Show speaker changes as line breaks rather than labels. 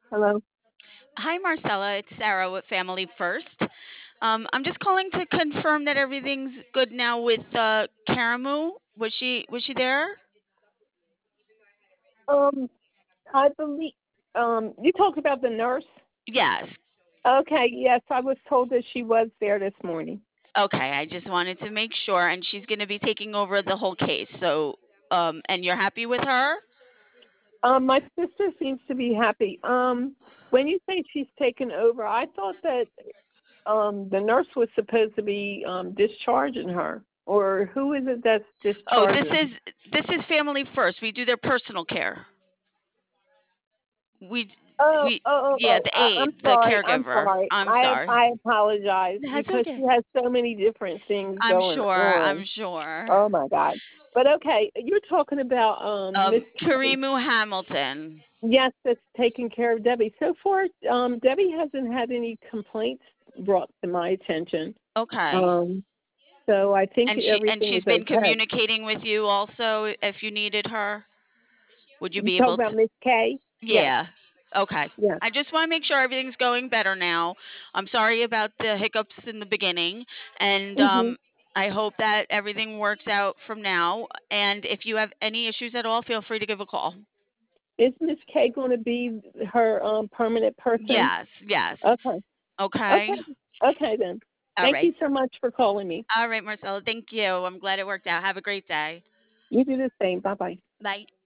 Hello.
Hi, Marcella. It's Sarah with Family First. I'm just calling to confirm that everything's good now with Karamu. Was she there?
Um, I believe you talked about the nurse.
Yes.
Okay, yes, I was told that she was there this morning.
Okay. I just wanted to make sure, and she's going to be taking over the whole case. So, and you're happy with her?
My sister seems to be happy. When you say she's taken over, I thought that the nurse was supposed to be discharging her, or who is it that's
Oh, this
discharging?
is this is Family First. We do their personal care. We
Oh,
we
oh, oh,
yeah,
oh!
the aide,
I'm
the
sorry. I'm
caregiver.
sorry.
I'm
I
sorry.
I apologize
That's
because she
okay.
has so many different things
I'm
going
sure. I'm
on.
sure.
Oh my God. But okay, you're talking about Miss K.
Karimu Hamilton.
Yes, that's taking care of Debbie. So far, Debbie hasn't had any complaints brought to my attention.
Okay.
Um, so I think
And
everything
she's
is
been
okay.
communicating with you also if you needed her. Would you
You
be
talk
able
about
to?
Miss K? Yes,
Yeah. Okay.
yes.
I just want to make sure everything's going better now. I'm sorry about the hiccups in the beginning, and
Mhm.
I hope that everything works out from now. And if you have any issues at all, feel free to give a call.
Is Miss K going to be her permanent person?
Yes. Yes.
Okay.
Okay.
Okay. Okay then.
All
Thank
right.
you so much for calling me.
All right, Marcella. Thank you. I'm glad it worked out. Have a great day.
You do the same. Bye bye.
Bye.